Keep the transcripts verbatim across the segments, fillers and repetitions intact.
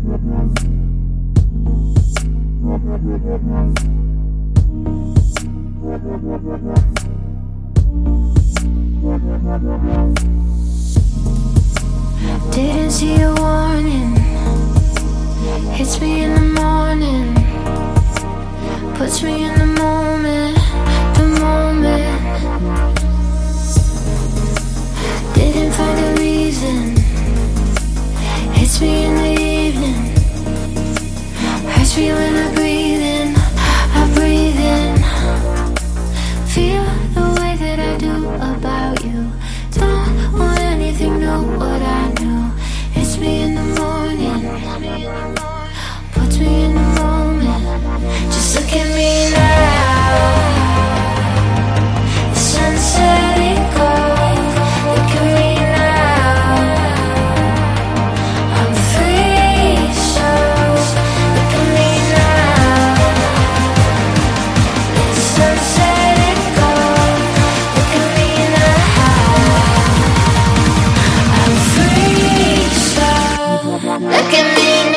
Didn't see a warning. Hits me in the morning. Puts me in the moment. The moment. Didn't find a reason. Hits me in the evening. Hurts me when I breathe in. I breathe in. Feel the way that I do about you. Don't want anything, know what I know. It's me in the morning. Puts me in the moment. Just look at me now. The sunset it goes. Look at me now. I'm free, so look at me now. The sunset it goes. Look at me now. I'm free, so look at me now.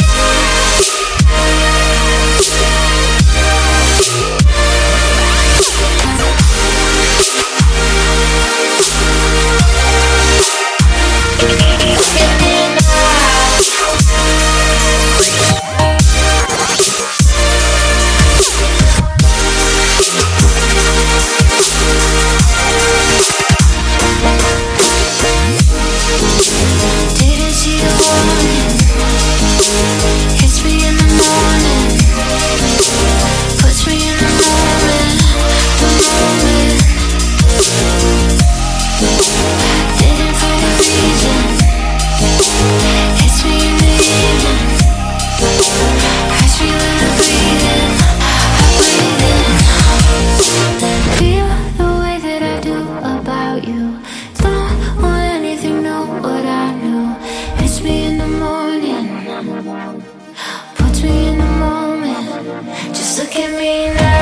Puts me in the moment. Just look at me now.